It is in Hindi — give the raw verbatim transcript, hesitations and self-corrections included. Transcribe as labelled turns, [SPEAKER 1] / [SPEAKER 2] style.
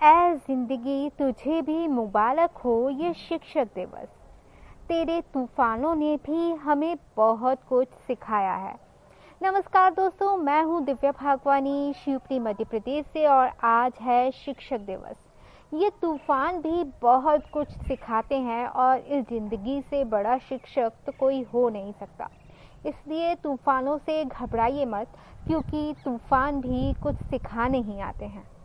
[SPEAKER 1] ऐ जिंदगी तुझे भी मुबारक हो ये शिक्षक दिवस। तेरे तूफानों ने भी हमें बहुत कुछ सिखाया है। नमस्कार दोस्तों, मैं हूं दिव्या भागवानी शिवपुरी मध्य प्रदेश से और आज है शिक्षक दिवस। ये तूफान भी बहुत कुछ सिखाते हैं और इस जिंदगी से बड़ा शिक्षक तो कोई हो नहीं सकता। इसलिए तूफानों से घबराइए मत, क्योंकि तूफान भी कुछ सिखाने ही आते हैं।